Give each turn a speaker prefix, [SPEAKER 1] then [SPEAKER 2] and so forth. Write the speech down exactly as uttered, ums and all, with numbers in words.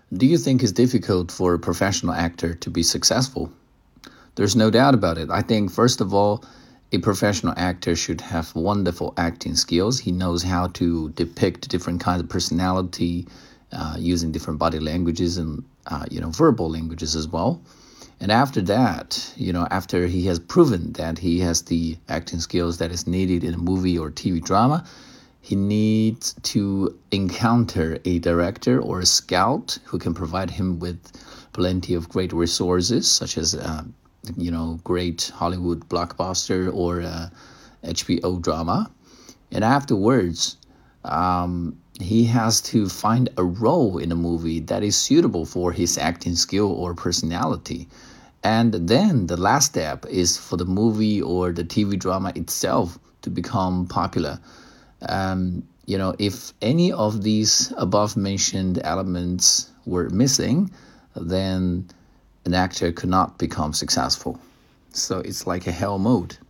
[SPEAKER 1] Do you think it's difficult for a professional actor to be successful? There's no doubt about it. I think, first of all, a professional actor should have wonderful acting skills. He knows how to depict different kinds of personality uh, using different body languages and uh, you know verbal languages as well. And after that, you know, after he has proven that he has the acting skills that is needed in a movie or T V drama, he needs to encounter a director or a scout who can provide him with plenty of great resources, such as, uh, you know, great Hollywood blockbuster or uh, H B O drama. And afterwards, um, he has to find a role in a movie that is suitable for his acting skill or personality. And then the last step is for the movie or the T V drama itself to become popular. Um, you know, if any of these above mentioned elements were missing, then an actor could not become successful. So it's like a hell mode.